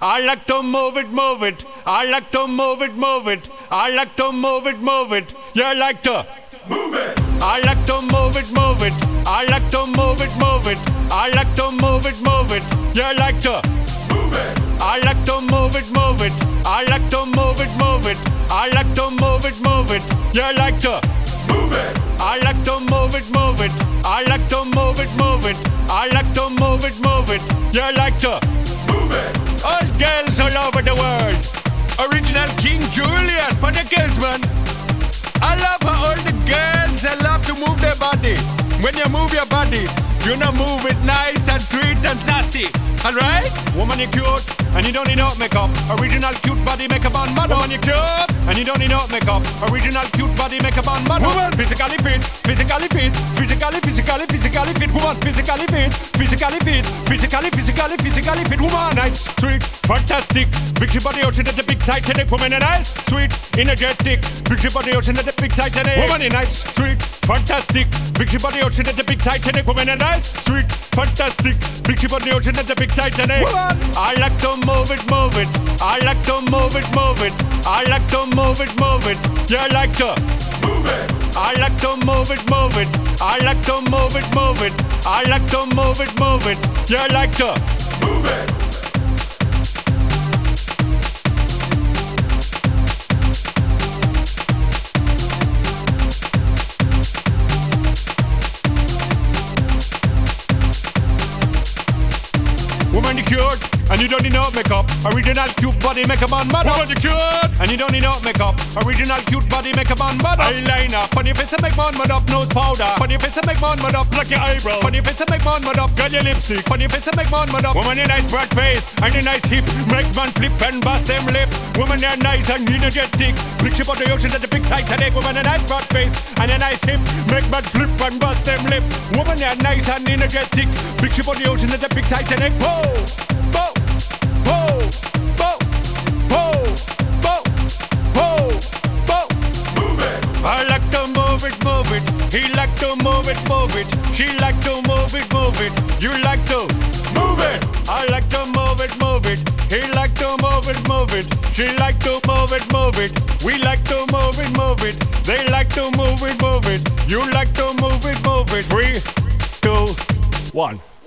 I like to move it, move it. I like to move it, move it. I like to move it, move it. You like to move it. I like to move it, move it. I like to move it, move it. I like to move it, move it. You like to move it. I like to move it, move it. I like to move it, move it. I like to move it, move it. You like to move it. I like to move it, move it. I like to move it, move it. I like to move it, move it. You like to move it. All girls all over the world. Original King Julian for the girls, man. I love how all the girls they love to move their body. When you move your body, you know move it nice and sweet and sassy. Alright? Woman, you cute and you don't need no makeup. Original cute body makeup on model. Woman, you cute and you don't need no makeup. Original cute body makeup on model. Woman, physically fit, physically fit, physically fit. Woman, physically fit, physically fit, physically fit. Woman, nice, sweet, fantastic. Big she body ocean at the big Titanic. Woman, nice, sweet, energetic. Big she body ocean at the big Titanic. Woman, nice, sweet, fantastic. Big she body ocean at the big Titanic. Woman, nice, sweet, fantastic. Big she body ocean at the big Titanic. Woman, I like to move it, move it. I like to move it, move it. I like to move it, move it. You like to move it. I like to move it, move it. I like to move it, move it. I like to move it, move it. You like to move it. Woman, you cute, and you don't need no makeup. Original cute body makeup on model. Woman, you cute, and you don't need no makeup. Original cute body makeup on model. Eyeliner, on your face and make man mud up. Nose powder, on your face and make man mud up. Pluck your eyebrow, on your face and make man mud up. Girl, your lipstick, on your face and make man mud up. Woman, you nice broad face and a nice hip. Make man flip and bust them lip. Woman, you're nice and energetic. Big ship on the ocean at the big Titanic. Woman, a nice broad face and a nice hip. Make man flip and bust them lip. Woman, you're nice and energetic. Big ship on the ocean at the big Titanic. Whoa! Bo, bo, bo, bo, bo, bo, bo. Move it. I like to move it, move it. He like to move it, move it. She like to move it, move it. You like to move it. I like to move it, move it. He like to move it, move it. She like to move it, move it. We like to move it, move it. They like to move it, move it. You like to move it, move it. 3, 2, 1.